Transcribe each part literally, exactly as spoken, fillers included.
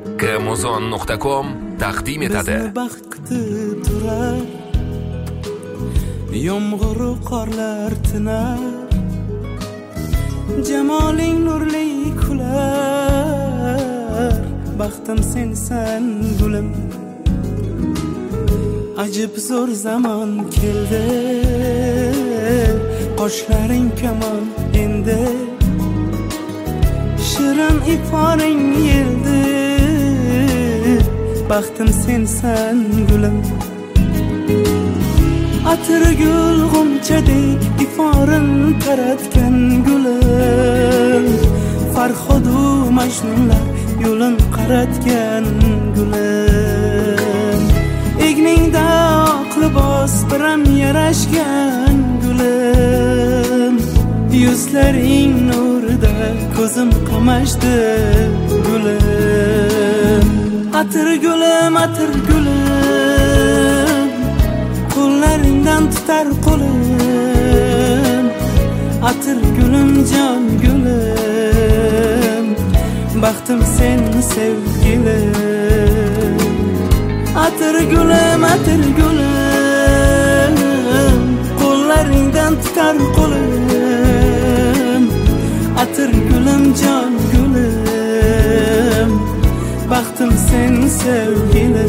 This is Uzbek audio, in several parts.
Gramozon nuqta com taqdim etadi. Bizni baxt kutib turar, yomg'ir qorlar tinar, jamoling nurli kular, baxtim sensan gulim. Ajib zo'r zamon keldi, qoshlaring kamon endi, shirin iforing yeldi, baxtim sensan gulim. Atir gul g'unchadek iforin taratgan gulim, Farhodu Majnunlar yo'lin qaratgan gulim. Egningda oq libos biram yarashgan gulim, yuzlaring nurida ko'zim qamashdi gulim. Atir gulim, atir gulim, qo'llaringdan tutar qo'lim. Atir gulim, jon gulim, baxtim sen sevgilim. Atir gulim, atir gulim, qo'llaringdan tutar qo'lim. Atir gulim, jon gulim, baxtim sen sevgilim.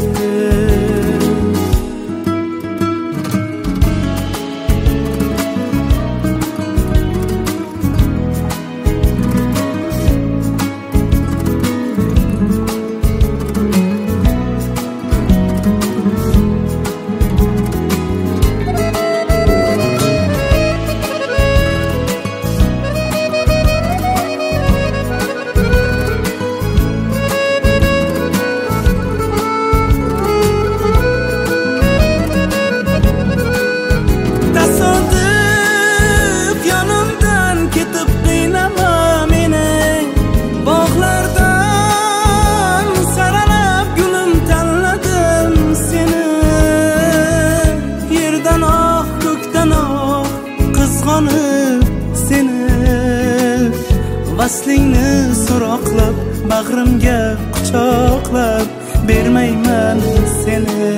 Seni vaslingni so'roqlab, bag'rimga quchoqlab bermayman seni.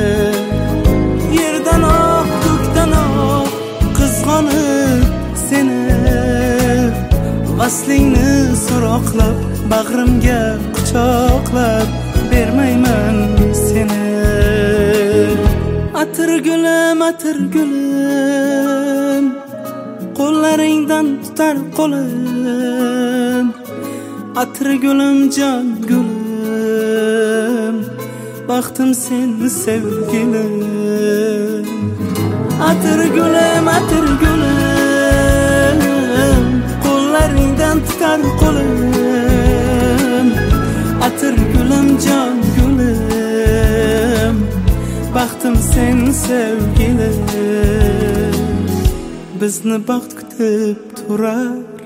Yerdan oq, ko'kdan oq qizg'onib seni, vaslingni so'roqlab, bag'rimga quchoqlab bermayman seni. Atir gulim, atir gulim, qo'llaringdan tutar qo'lim. Atir gulim, jon gulim, baxtim sen sevgilim. Atir gulim, atir gulim, qo'llaringdan tutar qo'lim. Atir gulim, jon gulim, baxtim sen sevgilim. Bizni baxt kutib turar,